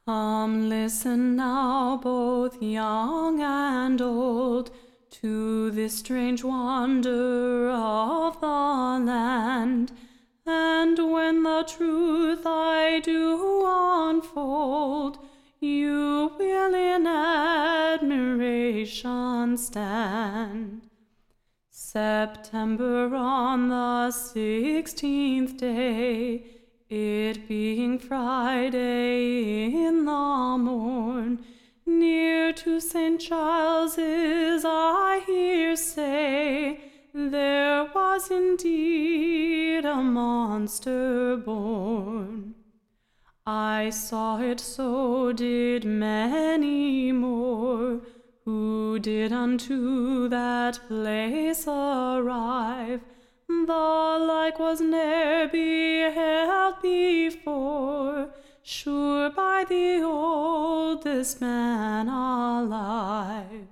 Come, listen now, both young and old, to this strange wonder of the land. And when the truth I do unfold, you will in admiration stand. September on the 16th day, it being Friday in the morn, near to St. Giles's I hear say, there was indeed a monster born. I saw it, so did many more, who did unto that place arrive. The like was ne'er beheld before, sure by the oldest man alive.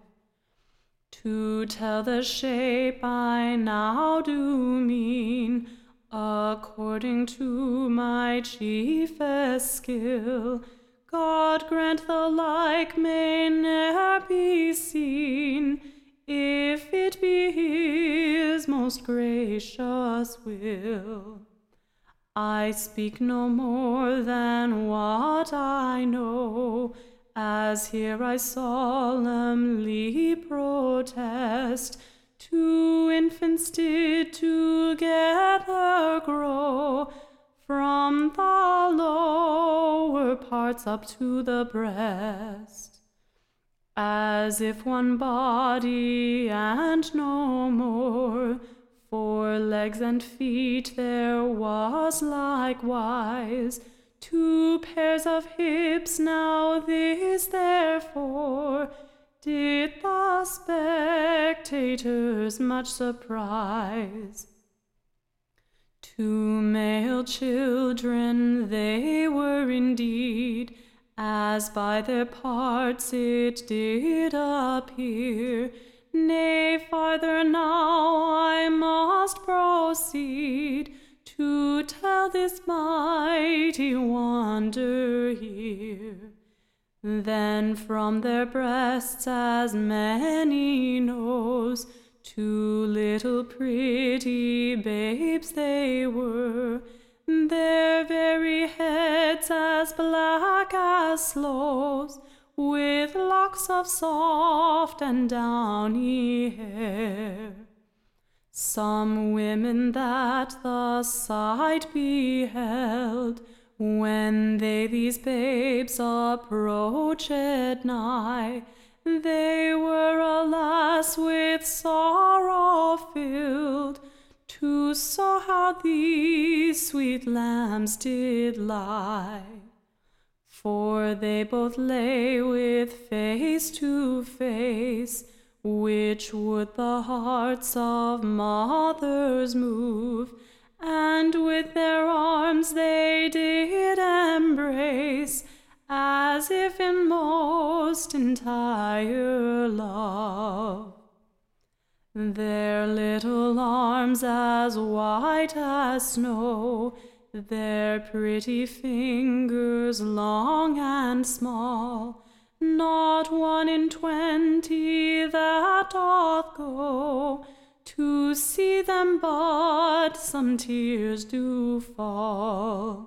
To tell the shape I now do mean, according to my chiefest skill, God grant the like may ne'er be seen, if it be his most gracious will. I speak no more than what I know, as here I solemnly protest. Two infants did together grow, from the lower parts up to the breast, as if one body and no more. 4 legs and feet there was likewise, 2 pairs of hips. Now this therefore did the spectators much surprise. 2 male children they were indeed, as by their parts it did appear. Nay, farther now I must proceed, to tell this mighty wonder here. Then from their breasts as many knows, 2 little pretty babes they were, their very heads as black as sloes, with locks of soft and downy hair. Some women that the sight beheld, when they these babes approached nigh, they were, alas, with sorrow filled, to saw how these sweet lambs did lie. For they both lay with face to face, which would the hearts of mothers move, and with their arms they did embrace, as if in most entire love. Their little arms as white as snow, their pretty fingers long and small, not 1 in 20 that doth go, to see them but some tears do fall.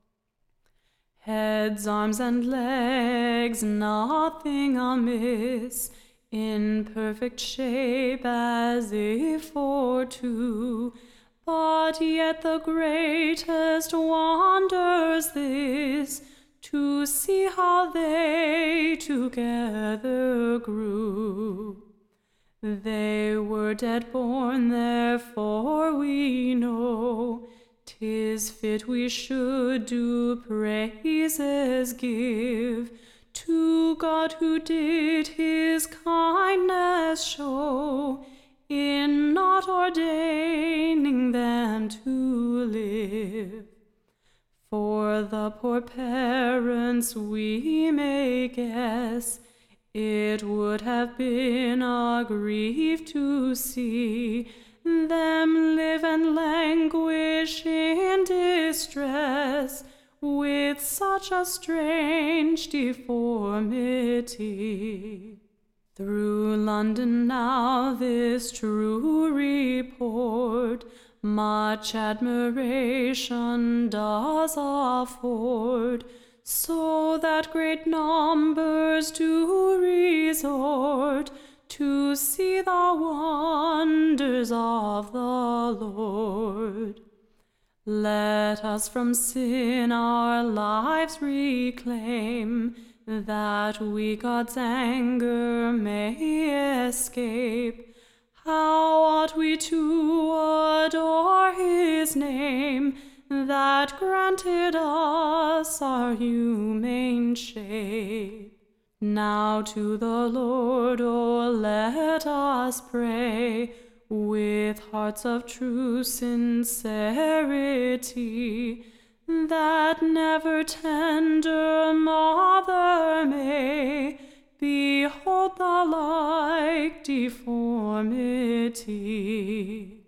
Heads, arms, and legs, nothing amiss, in perfect shape as if for 2, but yet the greatest wonder's this, to see how they together grew. They were dead born, therefore we know 'tis fit we should do praises give to God, who did his kindness show, in not ordaining them to live. For the poor parents we may guess, it would have been a grief to see them live and languish in distress, with such a strange deformity. Through London now this true report much admiration does afford, so that great numbers do resort to see the wonders of the Lord. Let us from sin our lives reclaim, that we God's anger may escape. How ought we to adore his name, that granted us our humane shape. Now to the Lord, oh, let us pray, with hearts of true sincerity, that never tender mother may behold the like deformity.